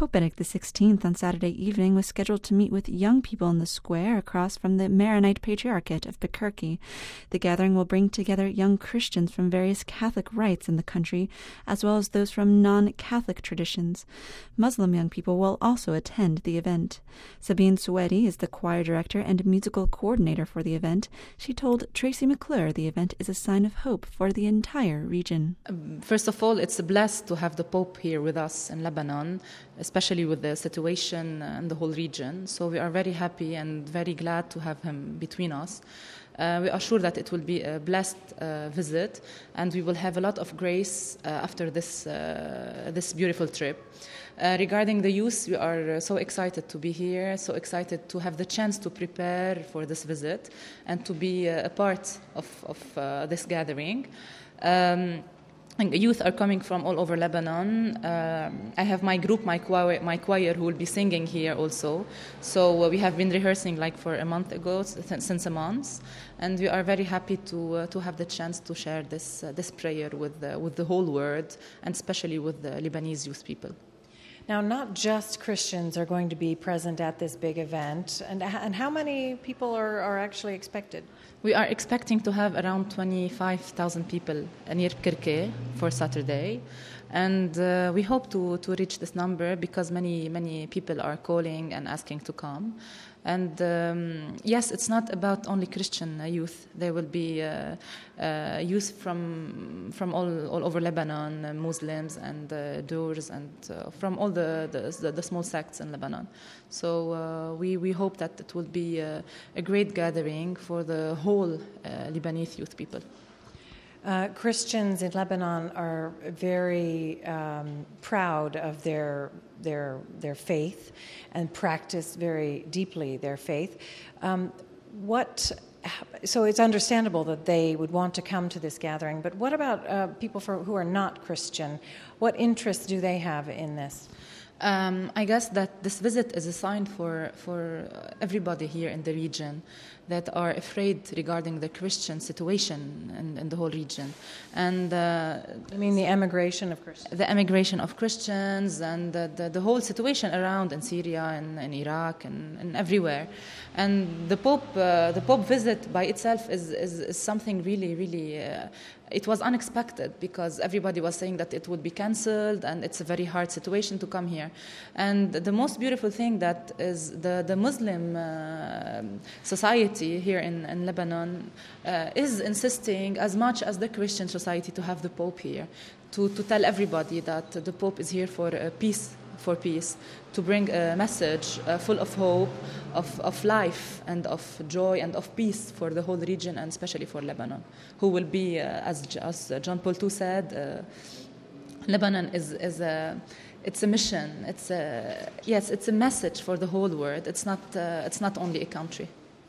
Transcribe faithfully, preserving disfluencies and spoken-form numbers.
Pope Benedict the sixteenth on Saturday evening was scheduled to meet with young people in the square across from the Maronite Patriarchate of Bikerki. The gathering will bring together young Christians from various Catholic rites in the country, as well as those from non-Catholic traditions. Muslim young people will also attend the event. Sabine Suedi is the choir director and musical coordinator for the event. She told Tracy McClure the event is a sign of hope for the entire region. First of all, it's blessed to have the Pope here with us in Lebanon, especially with the situation in the whole region. So we are very happy and very glad to have him between us. Uh, we are sure that it will be a blessed uh, visit, and we will have a lot of grace uh, after this uh, this beautiful trip. Uh, regarding the youth, we are so excited to be here, so excited to have the chance to prepare for this visit and to be uh, a part of, of uh, this gathering. Um, And youth are coming from all over Lebanon. Um, I have my group, my choir, my choir, who will be singing here also. So uh, we have been rehearsing like for a month ago, since a month, and we are very happy to uh, to have the chance to share this uh, this prayer with the, with the whole world, and especially with the Lebanese youth people. Now, not just Christians are going to be present at this big event, and and how many people are, are actually expected? We are expecting to have around twenty-five thousand people near Kirke for Saturday, and uh, we hope to, to reach this number because many many people are calling and asking to come. And um, yes, it's not about only Christian uh, youth. There will be uh, uh, youth from from all, all over Lebanon, uh, Muslims and uh, Druze, and uh, from all the, the the small sects in Lebanon. So uh, we we hope that it will be uh, a great gathering for the whole uh, Lebanese youth people. Uh, Christians in Lebanon are very um, proud of their their their faith and practice very deeply their faith. Um, what so it's understandable that they would want to come to this gathering. But what about uh, people for, who are not Christian? What interests do they have in this? Um, I guess that this visit is a sign for for everybody here in the region that are afraid regarding the Christian situation in, in the whole region. And uh, I mean the emigration of Christians. The emigration of Christians and the, the, the whole situation around in Syria and, and Iraq and, and everywhere. And the Pope, uh, the Pope visit by itself is, is, is something really, really, uh, it was unexpected because everybody was saying that it would be cancelled and it's a very hard situation to come here. And the most beautiful thing that is the, the Muslim uh, society here in, in Lebanon uh, is insisting as much as the Christian society to have the Pope here, to, to tell everybody that the Pope is here for uh, peace, for peace, to bring a message uh, full of hope, of, of life and of joy and of peace for the whole region and especially for Lebanon, who will be, uh, as, as John Paul the Second said, uh, Lebanon is, is a, it's a mission. It's a, yes, it's a message for the whole world. It's not, uh, it's not only a country.